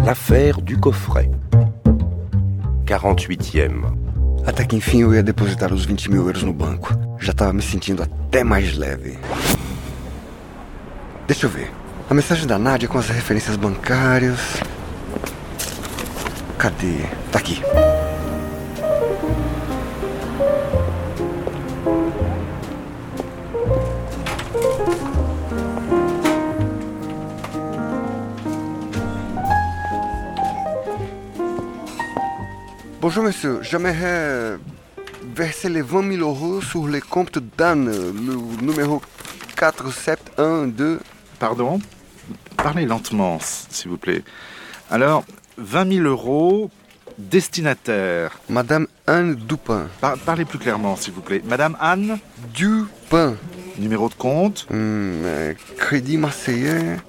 L'affaire du coffret. 48e. Até que enfim eu ia depositar os 20 mil euros no banco. Já tava me sentindo até mais leve. Deixa eu ver. A mensagem da Nádia com as referências bancárias. Cadê? Tá aqui. Bonjour monsieur, j'aimerais verser les 20 000 euros sur le compte d'Anne, le numéro 4712. Pardon? Parlez lentement, s'il vous plaît. Alors, 20 000 euros, destinataire. Madame Anne Dupin. Parlez plus clairement, s'il vous plaît. Madame Anne Dupin. Numéro de compte? Crédit Marseillais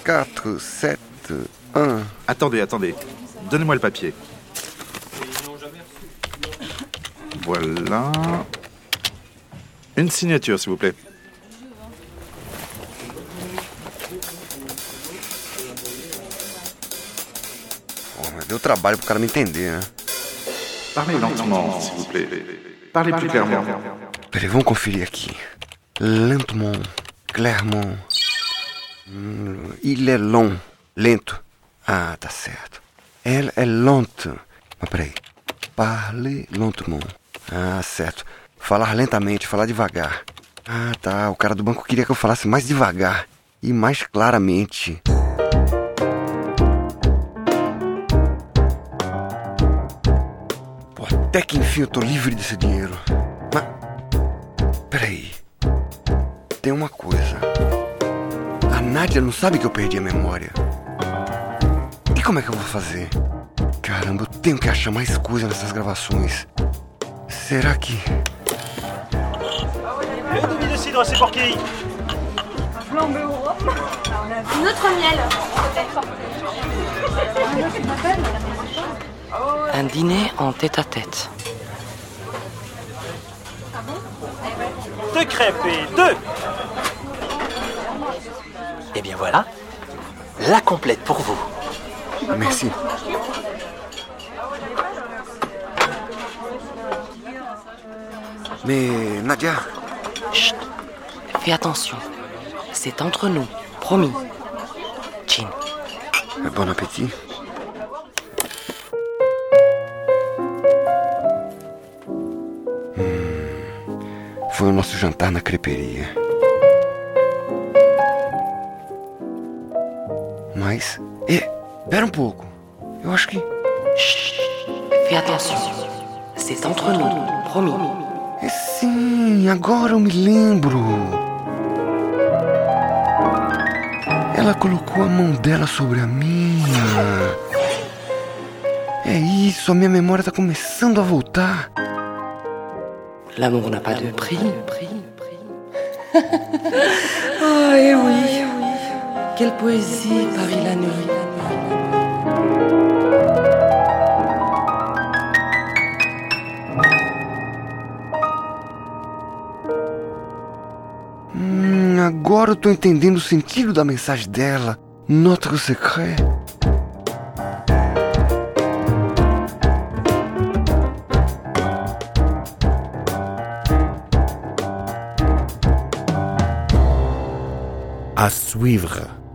471. Attendez. Donnez-moi le papier. Voilà. Une signature, s'il vous plaît. Deu trabalho pro cara me entender, né? Parlez lentement, s'il vous plaît. Parlez plus clairement. Peraí, vamos conferir aqui. Lentement, clairement. Il est long. Lento. Ah, tá certo. Elle est lente. Mas peraí. Parler lentement. Ah, certo. Falar lentamente, falar devagar. Ah, tá. O cara do banco queria que eu falasse mais devagar. E mais claramente. Pô, até que enfim eu tô livre desse dinheiro. Mas... peraí. Tem uma coisa. A Nádia não sabe que eu perdi a memória. E como é que eu vou fazer? Caramba, eu tenho que achar mais coisa nessas gravações. Será que... Une demi-cidre, c'est pour qui? Flambé au rhum. Notre miel. Un dîner en tête-à-tête. Deux crêpes et deux. Eh bien voilà, la complète pour vous. Merci. Mais Nadia... Chut, fais attention. C'est entre nous, promis. Chin. Bon appétit. Foi o nosso jantar na creperia. Mas... pera um pouco. Eu acho que... Chut, fais attention. C'est entre nous, promis. Sim, agora eu me lembro. Ela colocou a mão dela sobre a minha. É isso, a minha memória tá começando a voltar. L'amour n'a pas de prix. Ah, eh oui. Quelle poésie parie la nuit. Agora eu tô entendendo o sentido da mensagem dela. Notre secret. À suivre.